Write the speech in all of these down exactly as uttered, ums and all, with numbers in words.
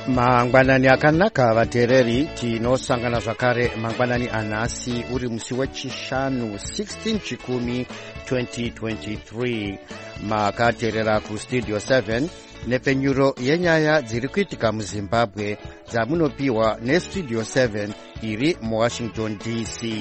Mangwanani akanaka vatereri tinosangana zvakare mangwanani anhasi uri musi wechishanu sixteen chikumi twenty twenty-three makaterera kustudio seven nepenyuro yenyaya dziri kuitika muZimbabwe dzamunopiwa nestudio seven iri muWashington D C.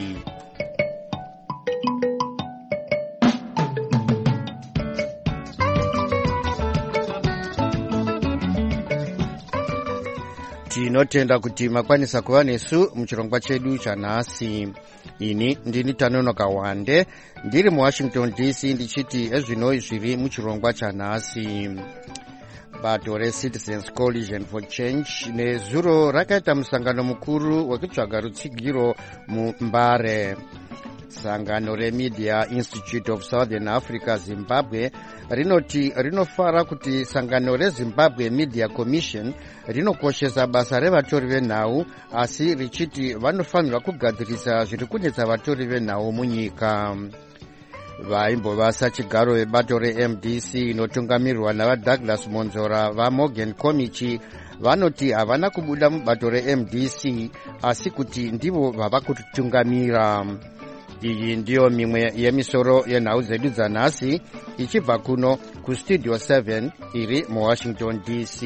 Tinotenda kuti makwanisa kuva nesu muchirongwa chedu chanhasi. Ini ndini Tanonoka Wande ndiri muWashington D C ndichiti ezvino zviri muchirongwa chanhasi. Bato reCitizens Coalition for Change nezuro rakaita musangano mukuru wekutsvaga rutsigiro muMbare. Sangano reMedia Institute of Southern Africa Zimbabwe rinoti rinofara kuti sangano reZimbabwe Media Commission rinokoshesa basa revatori venhau asi richiti vanofanirwa kugadzirisa zviri kunetsa vatori venhau munyika. Vaimbova sachigaro vebato reM D C inotungamirirwa navaDouglas Monzora vaMorgan Komichi vanoti havana kubuda mubato reM D C asi kuti ndivo vava kutungamira. Iyi ndiyo mimwe yemisoro yenhau dzedu dzanhasi ichibva kuno kustudio seven iri muWashington D C.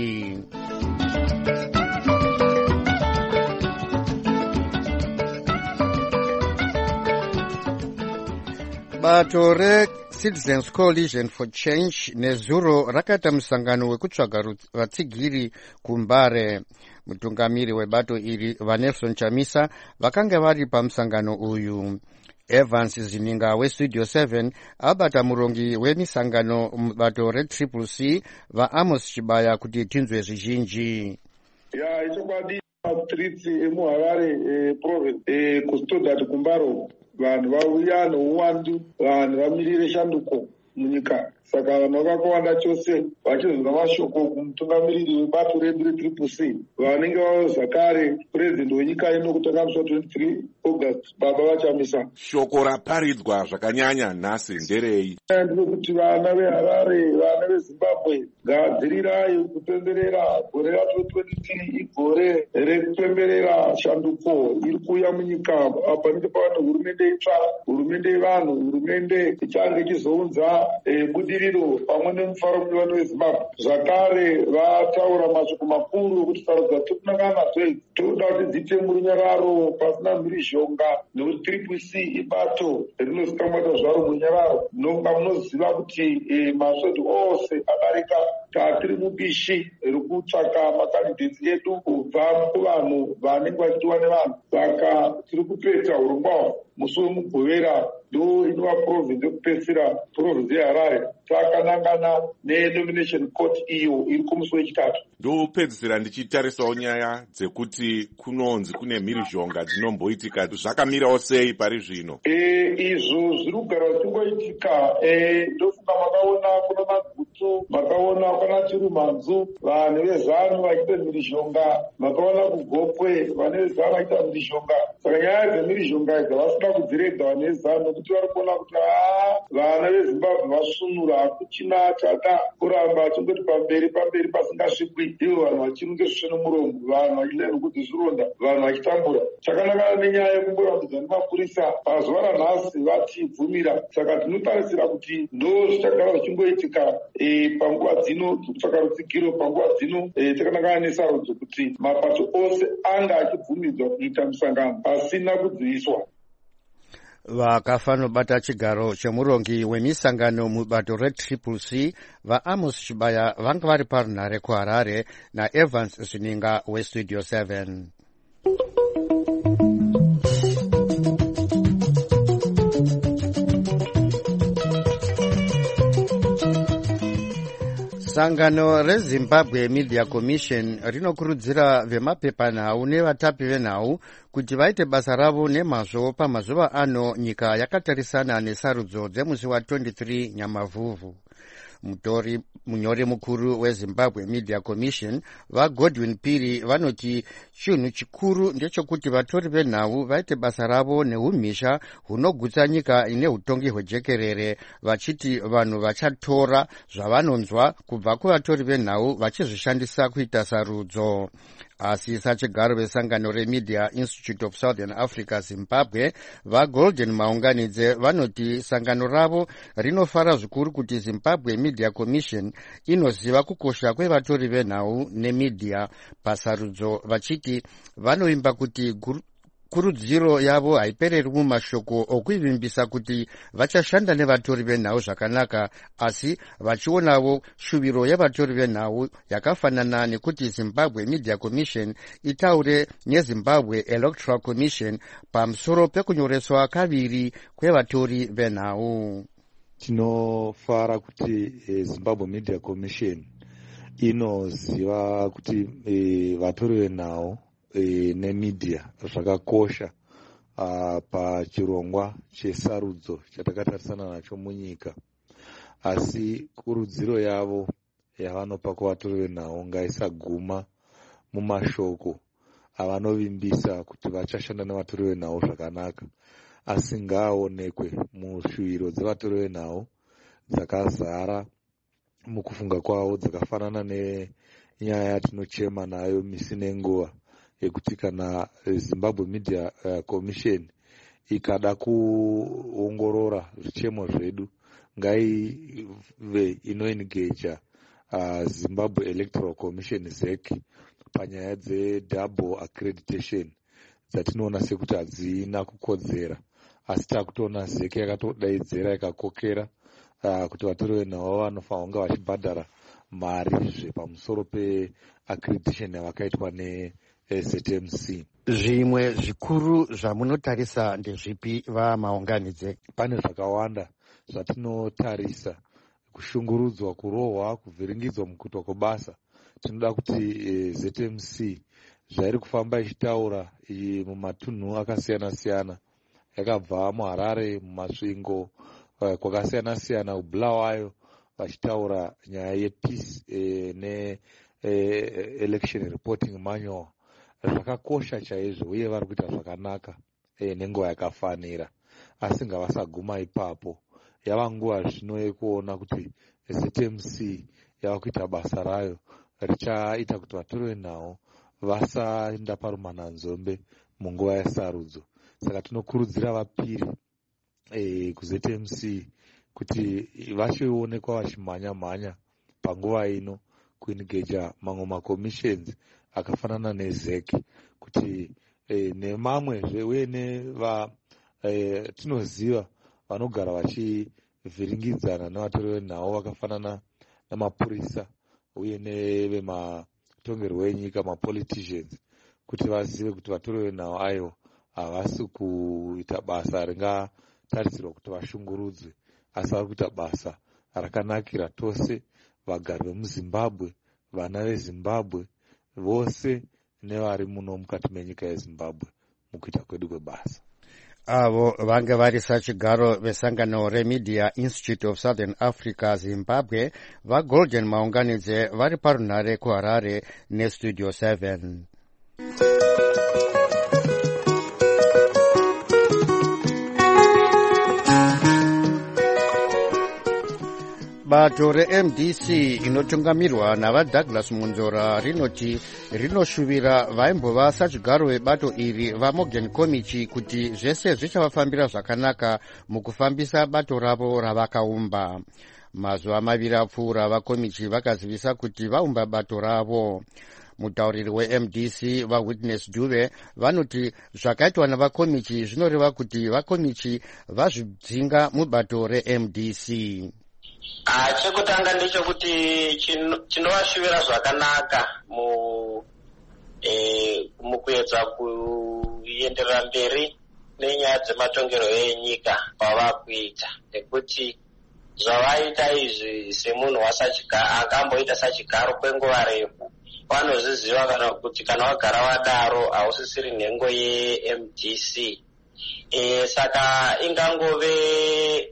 Bato reCitizens Coalition for Change nezuro rakaita musangano wekutsvaga vatsigiri kuMbare. Mutungamiri webato iri vaNelson Chamisa vakanga vari pamusangano uyu. Evans Zininga westudio seven abata murongi wemisangano mubato reTriple C vaAmos Chibaya kuti tinzwe zvizhinji. Ya ichokwadi matrips emuHarare province kustodati kuMbaro vanhu vauya nouwandu vanhu vamirire shanduko munyika. Saka vanhu vakawanda chose vachizwa mashoko kumutungamiriri webato redu reTriple C vanenge vauza kare purezidendi wenyika ino kutonga musi twenty-three August baba vachamisa. Shoko raparidzwa zvakanyanya nhasi nderei? Ndinokuti vana veHarare vana veZimbabwe ngavadzirirai kupemberera gore ra2023 igore rekupemberera shanduko iri kuuya munyika panenge pava nehurumende itsva, hurumende yevanhu, hurumende ichange ichizounza budiriro pamwe nemufaro mune vanhu veZimbabwe. Zvakare vataura mashoko makuru okuti tsaro dzatiri kunangana nadzo idzi toda kuti dziite murunyararo pasina mhirizhonga nekuti Triple C ibato rinozikamata zvaro murunyararo. Nonga munoziva kuti masvodzo ose adarika tatiri mubishi rekutsvaka makandidates edu kubva kuvanhu vanenge vachitiwa nevanhu. Saka tiri kupedza urongwa musi wemugovera ndo inova province yekupedzisira province yeHarare takanangana nenomination court iyo iri kumusi wechitatu. Ndopedzisira ndichitarisawo nyaya dzekuti kunonzi kune mhirizhonga dzinomboitika zvakamirawo sei pari zvino? E, izvo zviri kugara zvichingoitika. E, ndofunga makaona kuna Magutsu, makaona kuna Chirumanzu vanhu vezanu vachiita mhirizhonga, makaona kuGopwe vanhu vezanu vachiita mhirizhonga. Saka nyaya dzemhirizhonga idzi havasina kudzirega vanhu vezanu nokuti vari kuona kuti haa vana veZimbabwe vasvinura hakuchina chada kuramba chingoti pamberi pamberi pasingasvikwi ivo vanhu vachirunge zvisve nomuromo, vanhu vachilera kudzizvironda, vanhu vachitambura. Chakanangana nenyaya yekumborambidza nemapurisa pazuva ranhasi vatibvumira. Saka tinotarisira kuti ndo zvichagara zvichingoitika panguva dzino kutsvaka rutsigiro panguva dzino. Chakanangana nesarudzo kuti mapato ose anga achibvumidzwa kuita musangano pasina kudziviswa. Vakafanobata chigaro chemurongi wemisangano mubato reTriple C vaAmos Chibaya vanga vari parunhare kuHarare naEvans Zininga westudio seven. Sangano reZimbabwe Media Commission rinokurudzira vemapepanhau nevatapi venhau kuti vaite basa ravo nemazvo pamazuva ano nyika yakatarisana nesarudzo dzemusi wa twenty-three Nyamavhuvhu. mutori munyori mukuru wezimbabwe media commission vagodwin piri vanoti chinhu chikuru ndechekuti vatori venhau vaite basa ravo neumhizha hunogutsa nyika ine utongi hwejekerere, vachiti vanhu vachatora zvavanonzwa kubva kuvatori venhau vachizvishandisa kuita sarudzo. Asi sachigaro vesangano remedia institute of southern africa zimbabwe vagolden maunganidze vanoti sangano ravo rinofara zvikuru kuti zimbabwe media commission inoziva kukosha kwevatori venhau nemedia pasarudzo, vachiti vanovimba kuti kurudziro yavo haipereri mumashoko okuivimbisa kuti vachashanda nevatori venhau zvakanaka, asi vachionawo shuviro yevatori venhau yakafanana nekuti zimbabwe media commission itaure nezimbabwe electoral commission pamusoro pekunyoreswa kaviri kwevatori venhau. Tinofara kuti eh, zimbabwe media commission inoziva kuti eh, vatori venhau E, nemedia zvakakosha uh, pachirongwa chesarudzo chatakatarisana nacho munyika, asi kurudziro yavo yavanopa kuvatori venhau ngaisaguma mumashoko avanovimbisa kuti vachashanda nevatori venhau zvakanaka, asi ngaaonekwe mushuviro dzevatori venhau dzakazara mukufunga kwavo, dzakafanana nenyaya yatinochema nayo misi nenguva yekuti kana Zimbabwe Media uh, Commission ikada kuongorora zvichemo zvedu ngaive inoengeja uh, Zimbabwe Electoral Commission Z E C panyaya dze-double accreditation dzatinoona sekuti hadzina kukodzera, asi takutoona Z E C yakatodaidzira ikakokera uh, kuti vatori venhau vanofanira kunge vachibhadhara mari zvepamusoro pe-accreditation yavakaitwa ne Z M C. Zvimwe zvikuru zvamunotarisa ndezvipi vamaunganidze? Pane zvakawanda zvatinotarisa: kushungurudzwa, kurohwa, kuvhiringidzwa mukuitwa kwebasa. Tinoda kuti e, Z M C zvairi kufamba ichitaura mumatunhu akasiyana siyana, yakabva muHarare, mumasvingo uh, kwakasiyana siyana, uBulawayo, vachitaura nyaya yepeace e, ne e, election reporting manual. Zvakakosha chaizvo uye vari kuita zvakanaka e, nenguva yakafanira, asi ngavasaguma ipapo. Yava nguva zvino yekuona kuti Z M C yava kuita basa rayo richaita kuti vatori venhau vasaenda parumananzombe munguva yesarudzo. Saka tinokurudzira vapiri e, ku Z M C kuti vachionekwa vachimhanya mhanya panguva ino kuengeja mamwe macommissions akafanana neZ E C kuti e, nemamwe uye neva e, tinoziva vanogara vachivhiringidzana nevatori venhau vakafanana namapurisa uye nevematongerwo enyika, mapoliticians, kuti vazive kuti vatori venhau aivo havasi kuita basa ringatarisirwa kuti vashungurudzwe, asi vari kuita basa rakanakira tose vagari vemuZimbabwe, vana veZimbabwe vose nevari muno mukati menyika yeZimbabwe mukuita kwedu kwebasa. Avo vange vari sachigaro vesangano remedia institute of southern africa zimbabwe vagolden maunganidze vari parunhare kuHarare nestudio seven. Bato re-M D C inotungamirwa navaDouglas Munzora rinoti rinoshuvira vaimbova sachigaro vebato iri vaMorgan Komichi kuti zvese zvichavafambira zvakanaka mukufambisa bato ravo ravakaumba. Mazuva maviri apfuura vaKomichi vakazivisa kuti vaumba bato ravo. Mutauriri we-M D C vaWitness Dube vanoti zvakaitwa navaKomichi zvinoreva kuti vaKomichi vazvidzinga mubato re-M D C. Ah, chekutanga ndechekuti chinovashuvira zvakanaka mu eh mukuedza kuenderera mberi nenyaya dzematongero enyika pavakuita, nekuti zvavaita izvi semunhu wasachigaro akamboita sachigaro kwenguva refu vanozviziva kana kuti kana wagara wadaro hausisiri nhengo ye-M D C. E, saka ingangove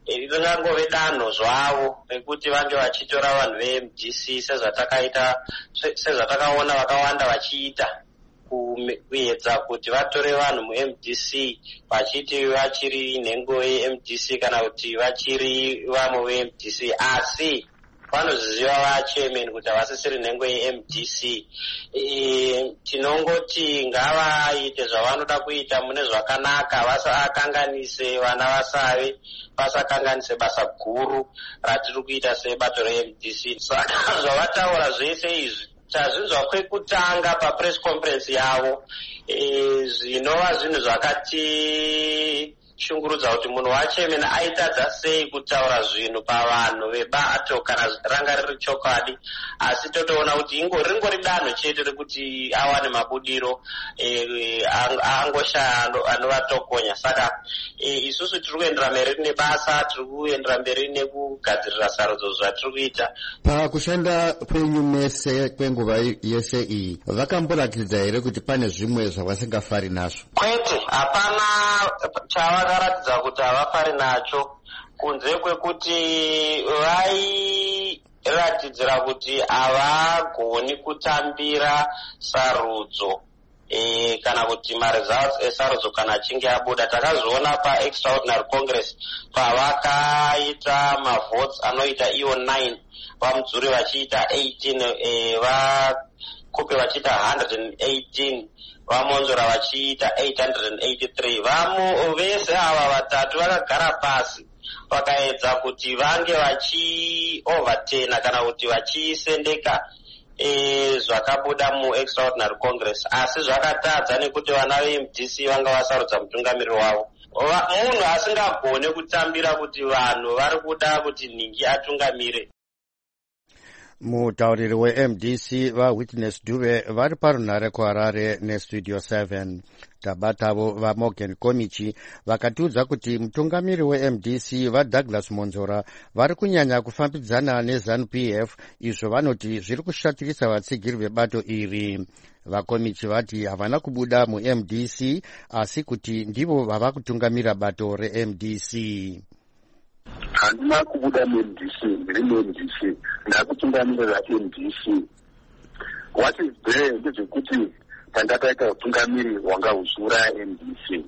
ringangove danho zvavo rekuti vange vachitora vanhu ve-M D C sezvatakaita sezvatakaona vakawanda vachiita kuedza kuti vatore vanhu mu-M D C vachiti vachiri nhengo ye-M D C kana kuti vachiri vamwe ve-M D C, asi vanoziva vachairman kuti havasisiri nhengo ye-M D C. E, tinongoti ngavaite zvavanoda kuita mune zvakanaka, vasakanganise vana vasave, vasakanganise basa guru ratiri kuita sebato re-M D C. Saka zvavataura zvese izvi tazvinzwa kwekutanga papress conference yavo, e, zvinova zvinhu zvakati shungurudza kuti munhu wachairman aitadza sei kutaura zvinhu pavanhu vebato kana ranga riri chokwadi, asi totoona kuti ringori danho chete rekuti awane mabudiro e, angoshaya anovatokonya. Saka e, isusu tiri kuendera mberi nebasa, tiri kuendera mberi nekugadzirira sarudzo zvatiri kuita. Pakushanda kwenyu mese kwenguva yese iyi, vakamboratidza here kuti pane zvimwe zvavasingafari nazvo? Kwete, hapana chavakaratidza kuti havafari nacho, kunze kwekuti vairatidzira kuti havagoni kutambira sarudzo e, kana kuti maresults esarudzo kana achinge abuda. Takazviona pa-extraordinary congress pavakaita mavotes anoita iwo nine, vamudzuri vachiita eighteen, e, vakupe vachiita one hundred eighteen, vamonzora vachiita eight hundred eighty-three. Vamu vese ava vatatu vakagara pasi vakaedza kuti vange vachi-overturna kana kuti vachisendeka e, zvakabuda mu-extraordinary congress, asi zvakatadza nekuti vana ve-M D C vanga vasarudza mutungamiriri wavo. Munhu asingagone kutambira kuti vanhu vari kuda kuti nhingi atungamire. Mutauriri we-M D C vaWitness Dube vari parunhare kuHarare neStudio seven. Tabatavo vaMorgan Komichi vakatiudza kuti mutungamiri we-M D C vaDouglas Monzora vari kunyanya kufambidzana neZANU P F, izvo vanoti zviri kushatirisa vatsigiri vebato iri. VaKomichi vati havana kubuda mu-M D C asi kuti ndivo vava kutungamira bato re-M D C. Handina kubuda mu-M D C, ndiri mu-M D C, ndakutungamirira M D C. What is there ndezvekuti tanga taita utungamiri wanga uzura M D C.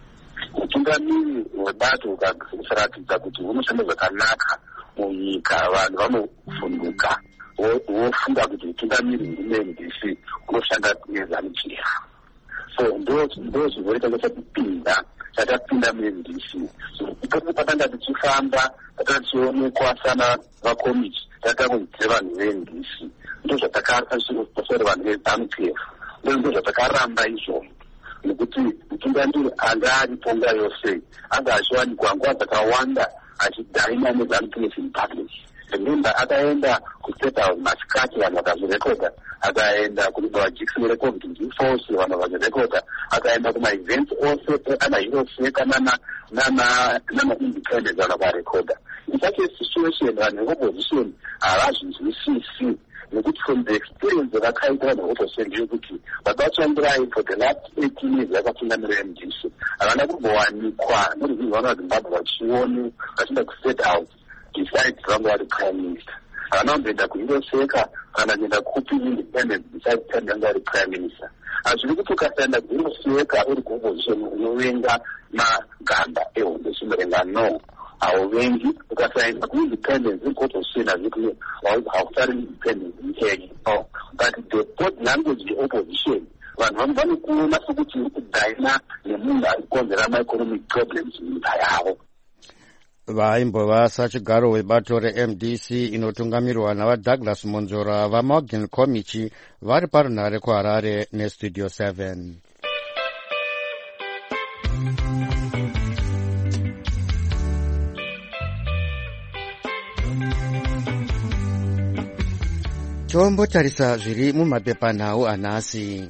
Utungamiri hwebato ukaratidza kuti hunoshanda zvakanaka munyika, vanhu vanofunduka vofunga kuti utungamiri hweM D C hunoshanda neZANU P F. So ndo zvizoita kwechakupinda tatapinda mu-M D C. So ipapo patanga tichifamba tatachionekwa sana vaKomichi tatakudzira vanhu ve-M D C, ndo zvatakasori vanhu veZANU P F, ndo zvatakaramba izvozvo, nekuti mutungamiri anga aripo nguva yose anga achiwanikwa nguva dzakawanda achidhaina neZANU P F in public. Remember akaenda kuState House masikati vanhu vakazvirekodha, akaenda kulibawa Jackson Record Force vanhu vakazvirekodha, akaenda kuma-events ose ana-Hiroseka nama-independent vanhu vakarekodha. In such a situation vanhu veopposition havazvinzwisisi, nekuti from the experience vakaita vanhu veopposition ndeyekuti vakachandirai for the last eighteen years vakatungamira M D C havana kumbowanikwa noruzhinji vana vaZimbabwe vachione vachienda kuState House besides vangu vari prime minister. Havana kumboenda kuHiroseka kana kuenda kupi independent besides time vangu vari prime minister. Hazviri kuti ukasaenda kuHiroseka uri kuopposition unovenga magamba ehondo chimurenga, no, hauvengi. Ukasaenda kuindependence uri kuopposition hazviri hausari independence nyika, no. But the both language yeopposition vanhu vanokuona sekuti uri kudhaina nemunhu ari kukonzera ma-economic problems munyika yavo. Vaimbova sachigaro webato re-M D C inotungamirwa navaDouglas Monzora vaMorgan Komichi vari parunhare kuHarare neStudio seven. Tombotarisa zviri mumapepanhau anhasi.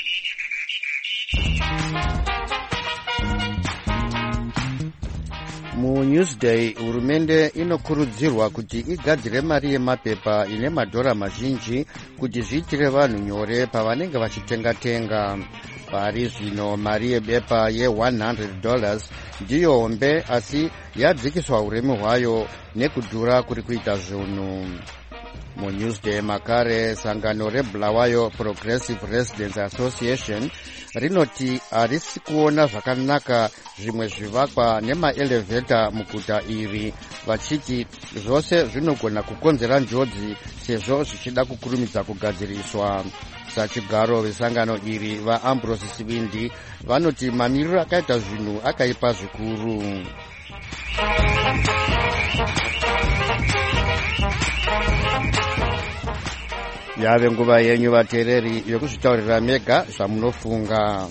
MuNewsday hurumende inokurudzirwa kuti igadzire mari yemapepa ine madhora mazhinji kuti zviitire vanhu nyore pavanenge vachitenga tenga. Pari zvino mari yebepa ye one hundred dollars ndiyo hombe, asi yadzikiswa uremu hwayo nekudhura kuri kuita zvinhu. MuNewsday makare sangano reBulawayo Progressive Residents Association rinoti harisi kuona zvakanaka zvimwe zvivakwa nemaelevheta muguta iri, vachiti zvose zvinogona kukonzera njodzi sezvo zvichida kukurumidza kugadziriswa. Sachigaro vesangano iri vaAmbrose Sibindi vanoti mamiriro akaita zvinhu akaipa zvikuru. Yave nguva yenyu vateereri yokuzvitaurira mega zvamunofunga.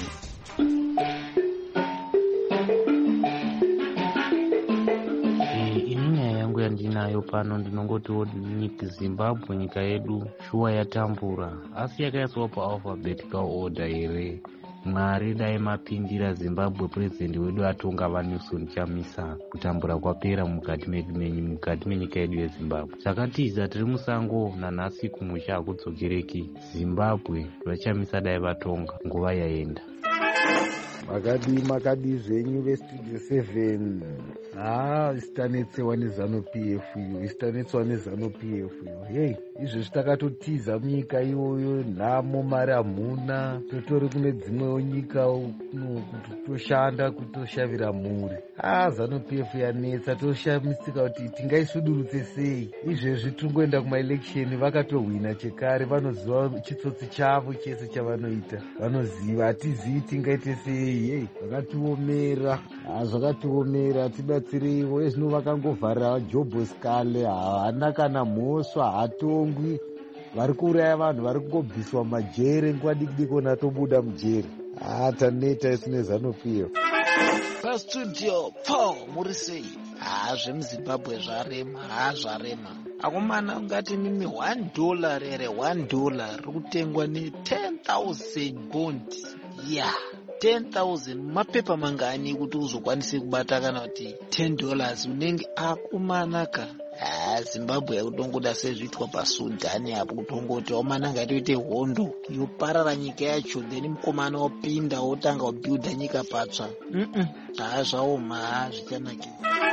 Ini nyaya yangu yandinayo pano ndinongoti nyika Zimbabwe, nyika yedu shuwa yatambura, asi yakaiswa paalphabetical order here. Mwari dai mapindira Zimbabwe, president wedu atonga vaNelson Chamisa, kutambura kwapera mukati mukati menyika yedu yeZimbabwe. Zvakatiza tiri musango nanhasi kumusha hakudzokereki. Zimbabwe vaChamisa dai vatonga, nguva yaenda. Makadi makadi zvenyu vestudio seven. Ah, isitanetsewa neZanu-P F iyo, isitanetswa neZanu-P F iyo. Hey, izvo zvitakatotiza munyika iyoyo, nhamo mari hamuna, totori kune dzimwewo nyika kuti toshanda kutoshavira mhuri. Ah, Zanu-P F yanetsa, toshamisika kuti tingaisudurutse sei. Izvezvi tingoenda kumaeleksheni, vakatohwina chekare, vanoziva chitsotsi chavo chese chavanoita, vanoziva. Hatizivi tingaite sei. Hey, zvakatiomera, zvakatiomera, tibatsireiwo. Ezvino vakangovharira Jobs kale, haana kana mhosva, hatongwi. Vari kuuraya vanhu, vari kungobviswa majere nguva diki-diki natobuda mujere. Ah, taneta isu neZanu-P F. Pastudio Paul Murisei. Ah, zvemuZimbabwe zvarema, ha zvarema. Akomana ungati mimi one dollar ere one dollar rikutengwa ne ten thousand bond. Yeah. ten thousand mapepa mangani kuti uzokwanise kubata kana kuti ten dollars unenge akumanaka. Ah, Zimbabwe yakutongoda sezvitwa paSudani apo, kutongoti omana ngatoite hondo yoparara nyika yacho, then mukomana wopinda wotanga kubuilda nyika patsva. Mhm. Ah, zvaoma zvichanaki.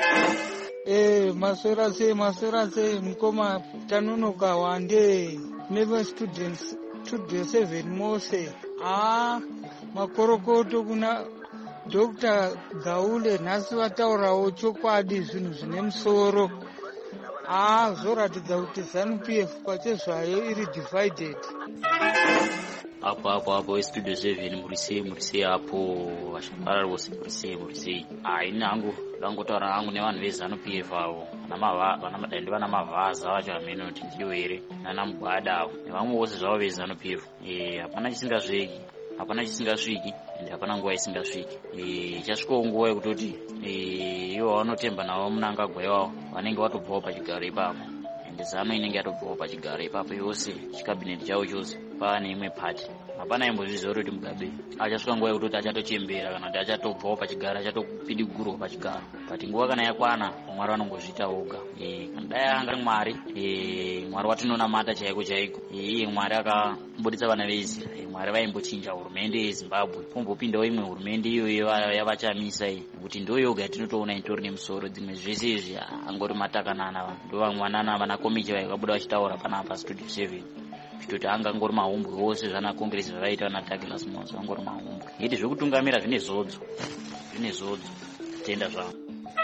Eh, maswera sei maswera sei mukoma tanonoka wande neve students studio seven Mose. Ah, makorokoto kuna Doctor Gaule nhasi vataurawo chokwadi, zvinhu zvine musoro. Ah, zvoratidza kuti Zanu-P F pachezvayo iri divided. Apo apo apo studio seven Murisei Murisei apo vashambara vose Murisei Murisei. Ah, ini hangu ndangotaura hangu nevanhu veZanu-P F avo, vana madai vana mavhaza vacho hamene kuti ndiyo here, nana Mugwada avo nevamwe vose zvavo veZanu-P F. Eh, hapana chisingasviki, hapana chisingasviki ende hapana nguva isingasviki. Eh, ichasvikawo nguva yekutoti eh ivo vanotemba navo munangagwa ivavo vanenge vatobvawo pachigaro ipapo, ende Zanu inenge yatobvawo pachigaro ipapo yose, chikabineti chavo chose pane imwe pati. Hapana imbozviziva kuti Mugabe achasvika nguva yekutoti achatochembera kana kuti achatobvawo pachigaro, achatopindi kugurwa pachigaro. But nguva kana yakwana, Mwari vanongozviita voga. Eh, kana dai anga Mwari, eh Mwari watinonamata chaiko chaiko. Eh, Mwari akabuditsa vana veIsraeri, Mwari vaimbochinja hurumende yeZimbabwe, pombopindawo imwe hurumende iyoyo yavaChamisa iyi, kuti ndo yoga yatinotoona itori nemusoro. Dzimwe zvese izvi angori matakanana, ndo vamwanana vana komichi vaikabuda vachitaura panapa studio seven. Kuti anga ngori mahumbwe wose zvana congress zvavaita na Douglas Mwanza ngori mahumbwe. Iti zvekutungamira zvine zodzo, zvine zodzo tenda zvavo.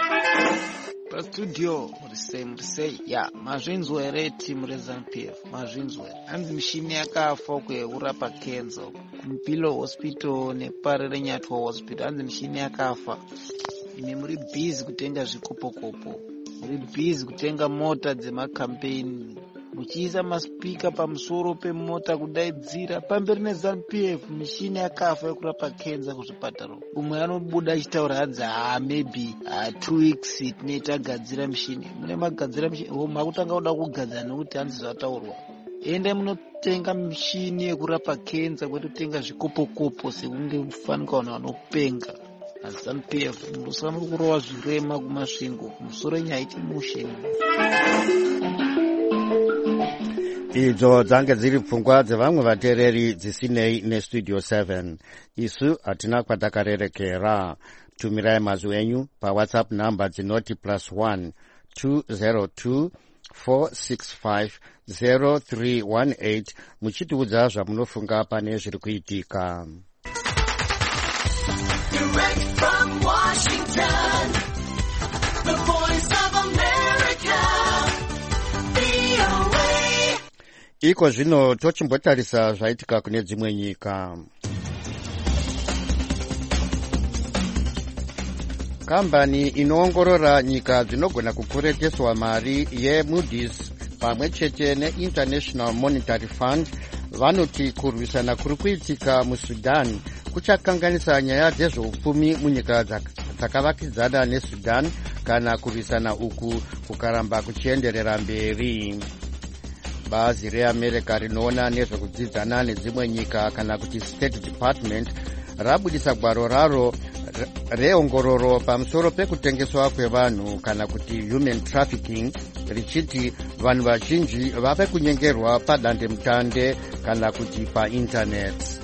Pa studio Murisei Murisei, ya mazvinzwa ere timu reZanu-P F, mazvinzwa. Hanzi mishini yakafa kurapa cancer kuMpilo Hospital nePare Renyatwa Hospital, hanzi mishini yakafa. Imi muri busy kutenga zvikopokopo, muri busy kutenga mota dzemacampaign, muchiisa maspika pamusoro pemota kudaidzira pamberi neZanu-P F. Mishini yakafa yekurapa cancer kuzvipatara. Umwe anobuda achitaura hanzi ah maybe uh, two weeks tine tagadzira mishini. Mune magadzira mishini, oh makutanga kuda kugadzira nekuti hanzi zvataurwa. Ende munotenga mishini yekurapa cancer, kwetotenga zvikopokopo sekunge mufanika vanhu vanopenga. Zanu-P F musoro muri kurova zvirema kumasvingo, musoro nyaya iti musheni. idzo dzange dziri pfungwa dzevamwe vateereri dzisinei nestudio seven. Isu hatina kwatakarerekera. Tumirai mazwi enyu pawhatsapp namba dzinoti plus one two zero two four six five zero three one eight muchitiudza zvamunofunga pane zviri kuitika. Direct from Washington, the voice of America, V O A. Iko zvino tochimbotarisa zvaitika kune dzimwe nyika. Kambani inoongorora nyika dzinogona kukwereteswa mari yeMoody's pamwe chete neInternational Monetary Fund vanoti kurwisana kuri kuitika muSudan kuchakanganisa nyaya dzezveupfumi munyika dzakavakidzana neSudan kana kurwisana uku kukaramba kuchienderera mberi. Bazi reAmerica rinoona nezvekudzidzana nedzimwe nyika kana kuti State Department rabudisa gwaro raro reongororo pamusoro pekutengeswa kwevanhu kana kuti human trafficking richiti vanhu vazhinji vave kunyengerwa padande mutande kana kuti painternet.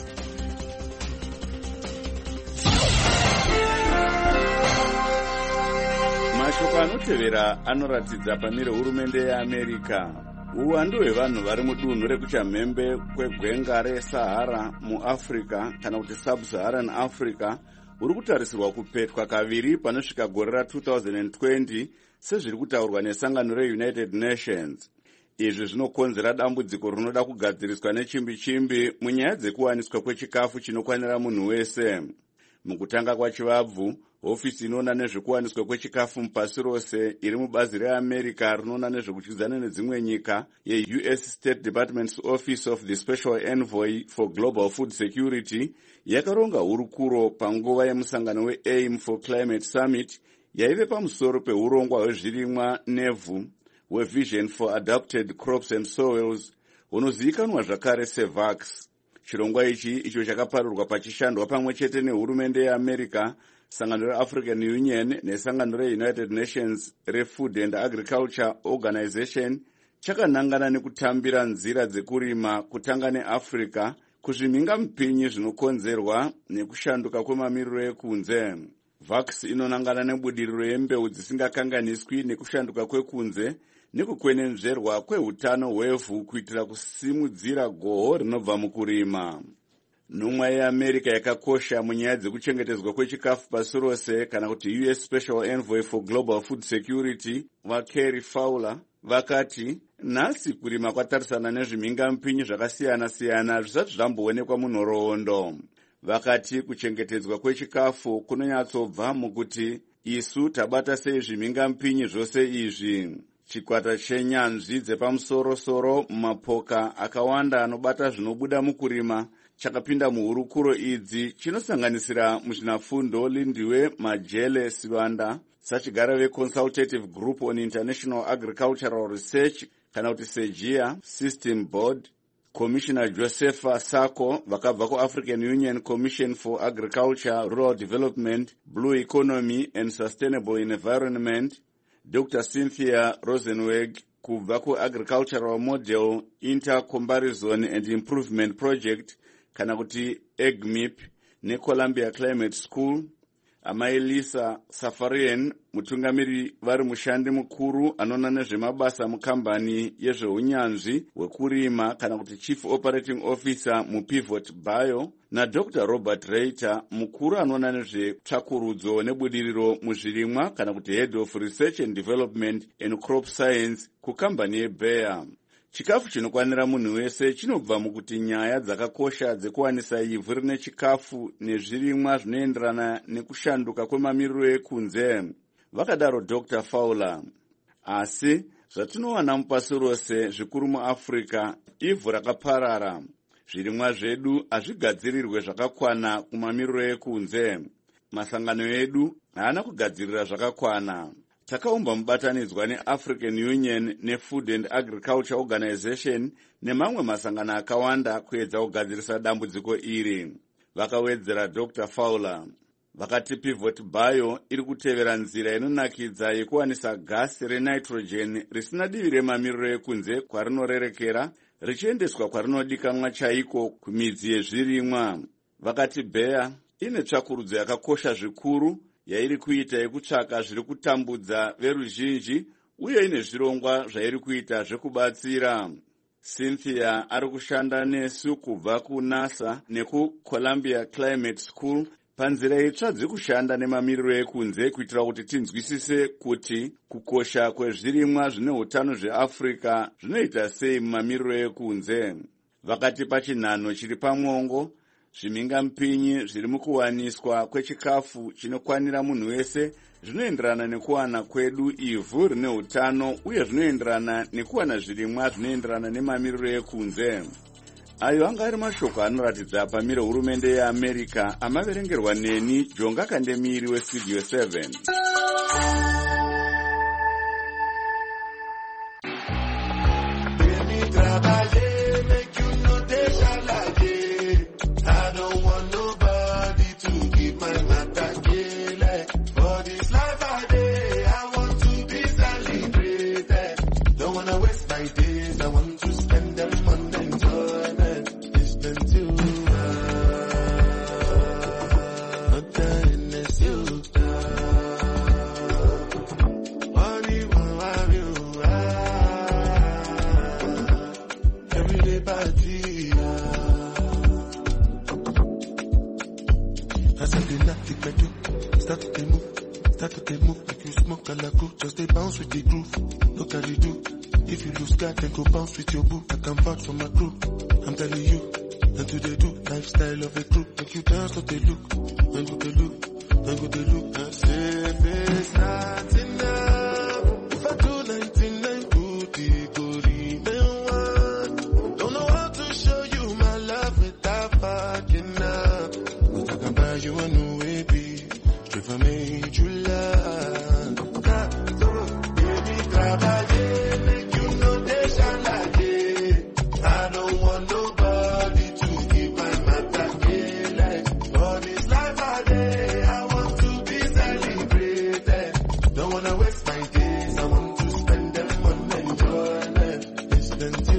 Mashoko anotevera anoratidza pamire hurumende yeAmerica uwandu hwevanhu vari mudunhu rekuchamhembe kwegwenga reSahara muAfrica kana kuti Sub-Saharan Africa uri kutarisirwa kupetwa kaviri panosvika gore ra-twenty twenty sezviri kutaurwa nesangano reUnited Nations. Izvi zvinokonzera dambudziko rinoda kugadziriswa nechimbi-chimbi munyaya dzekuwaniswa kwechikafu chinokwanira munhu wese. Mukutanga kwachivabvu, hofisi inoona nezvekuwaniswa kwechikafu mupasi rose iri mubazi reAmerica rinoona nezvekudyidzana nedzimwe nyika ye-U S State Department's Office of the Special Envoy for Global Food Security yakaronga hurukuro panguva yemusangano we-Aim for Climate Summit yaive pamusoro peurongwa hwezvirimwa nevhu hweVision for Adapted Crops and Soils hunozivikanwa zvakare seVAX. Chirongwa ichi icho chakaparirwa pachishandwa pamwe chete nehurumende yeAmerica, sangano reAfrican Union nesangano reUnited Nations reFood and Agriculture Organization chakanangana nekutambira nzira dzekurima kutanga neAfrica kuzviminga mupinyi zvinokonzerwa nekushanduka kwemamiriro ekunze. VAX inonangana nebudiriro yembeu dzisingakanganiswi nekushanduka kwekunze nekukwenenzverwa kwehutano hwevhu kuitira kusimudzira goho rinobva mukurima. Nhumwa yeAmerica yakakosha munyaya dzekuchengetedzwa kwechikafu pasi rose kana kuti U S Special Envoy for Global Food Security vaKerry Fowler vakati nhasi kurima kwatarisana nezvimingamupinyi zvakasiyana-siyana zvisati zvamboonekwa munhoroondo. Vakati kuchengetedzwa kwechikafu kunonyatsobva mukuti isu tabata sei zvimingamupinyi zvose izvi. Chikwata chenyanzvi dzepamusoro-soro mumapoka akawanda anobata zvinobuda mukurima chakapinda muhurukuro idzi chinosanganisira muzvinafundo Lindiwe Majele Sivanda, sachigara veConsultative Group on International Agricultural Research kana kuti SEGIA System Board, Commissioner Josepha Sako vakabva kuAfrican Union Commission for Agriculture, Rural Development, Blue Economy and Sustainable Environment, Doctor Cynthia Rosenweg kubva kuAgricultural Model Intercomparison and Improvement Project kana kuti A G M I P neColumbia Climate School, Amai Lisa Safarian mutungamiri vari mushandi mukuru anoona nezvemabasa mukambani yezveunyanzvi hwekurima kana kuti Chief Operating Officer muPivot Bio naDr Robert Reiter mukuru anoona nezvetsvakurudzo nebudiriro muzvirimwa kana kuti Head of Research and Development and Crop Science kukambani yeBayer. Chikafu chinokwanira munhu wese chinobva mukuti nyaya dzakakosha dzekuwanisa ivhu rine chikafu nezvirimwa zvinoenderana nekushanduka kwemamiriro ekunze. Vakadaro Doctor Fowler. Asi zvatinowana mupasi rose zvikuru muAfrica ivhu rakaparara. Zvirimwa zvedu hazvigadzirirwe zvakakwana kumamiriro ekunze. Masangano edu haana kugadzirira zvakakwana. Takaumba mubatanidzwa neAfrican Union neFood and Agriculture Organization nemamwe masangano akawanda kuedza kugadzirisa dambudziko iri. Vakawedzera Doctor Fowler. Vakati Pivot Bio iri kutevera nzira inonakidza yekuwanisa gasi renitrogen risina divi remamiriro ekunze kwarinorerekera richiendeswa kwarinodikanwa chaiko kumidzi yezvirimwa. Vakati bheya ine tsvakurudzo yakakosha zvikuru yairi kuita yekutsvaka zviri kutambudza veruzhinji uye ine zvirongwa zvairi kuita zvekubatsira. Cynthia ari kushanda nesu kubva kunasa nekuColumbia Climate School panzira itsva dzekushanda nemamiriro ekunze kuitira kuti tinzwisise kuti kukosha kwezvirimwa zvine utano zveAfrica zvinoita sei mumamiriro ekunze. Vakati pachinhano chiri pamwongo, zvimhingamupinyi zviri mukuwaniswa kwechikafu chinokwanira munhu wese zvinoenderana nekuwana kwedu ivhu rine utano uye zvinoenderana nekuwana zvirimwa zvinoenderana nemamiriro ekunze. Ayo anga ari mashoko anoratidza pamire hurumende yeAmerica amaverengerwa neni Jonga Kandemiri weStudio seven. With your boo, I can vouch for my crew. I'm telling you, and do they do lifestyle of a group? Make you dance, what they look, and go they look, and go they look. I say it's not enough. If I do ninety-nine good, it go remain one. Don't know how to show you my love without fucking up, but I can buy you a new baby, straight from me, you love. Baby, trabalhei, make you know they shine like. I don't want nobody to keep my matter like all this life I day. I want to be celebrated. Don't wanna waste my days. I want to spend them on enjoyment. Listen to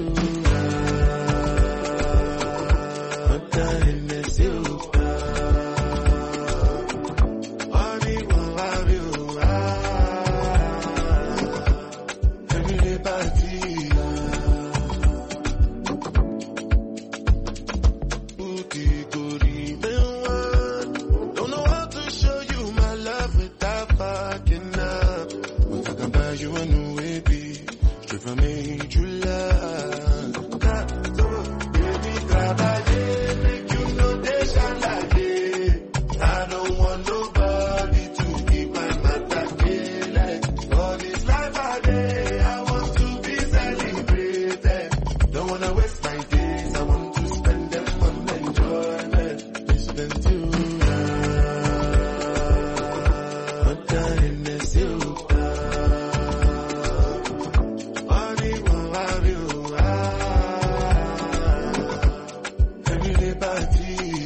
what time is you? Only one of you. Everybody. Don't know how to show you my love without fucking up, but I can buy you a new baby, straight from me, you love. Baby, trabalhei, make you know they shine like it. I don't want nobody to keep my matter like all this life I day. I want to be celebrated. Don't wanna waste my days. I want to spend them on enjoyment. Listen to what time is you? Only one of you. Everybody.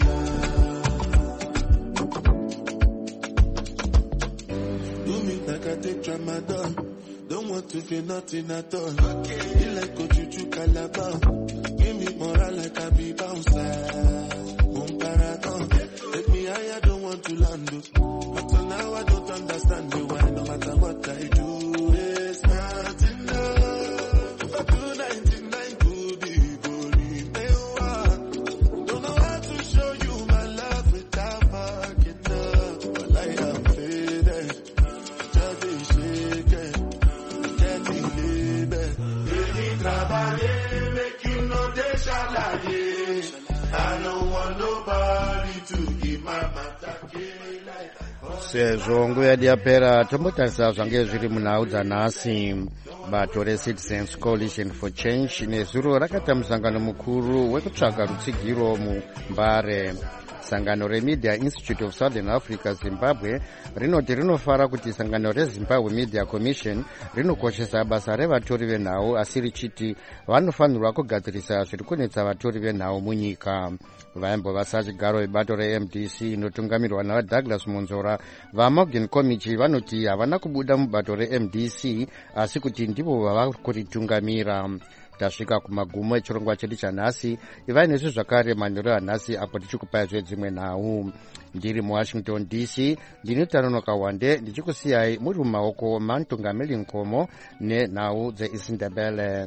Do me like I take Tramadol. Don't want to feel nothing at all. Feel like Ojuju Calabar. Give me moral like I be bouncer. Boom paragon. Take me higher, don't want to land. But till now I don't understand you. Why no matter what I do, it's not enough. If I do ninety-nine good, it go remain one. Don't know how to show you my love without fucking up. But I am faded, just be shaken. Can't believe it. Really trabalhei, make you know they shall lie. I don't want nobody to give my matter like. Sezvo nguva yedu yapera, tombotarisa zvange zviri munhau dzanhasi. Bato reCitizens Coalition for Change nezuro rakaita musangano mukuru wekutsvaga rutsigiro muMbare. Sangano reMedia Institute of Southern Africa Zimbabwe rinoti rinofara kuti sangano reZimbabwe Media Commission rinokoshesa basa revatori venhau asi richiti vanofanirwa kugadzirisa zviri kunetsa vatori venhau munyika. Vaimbova sachigaro vebato reM D C inotungamirwa navaDouglas Monzora vaMorgan Committee vanoti havana kubuda mubato reM D C asi kuti ndivo vava kuritungamira. tasvika kumagumo echirongwa chedu chanhasi. ivai nesu zvakare manheru anhasi apo tichikupai zvedzimwe nhau. Ndiri muwashington D C ndini Tanonoka Wande ndichikusiyai muri mumaoko mamutungamiri Nkomo nenhau dzeIsindebele.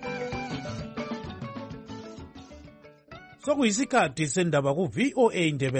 sokuyisikhathi sendaba ku V O A Ndebele.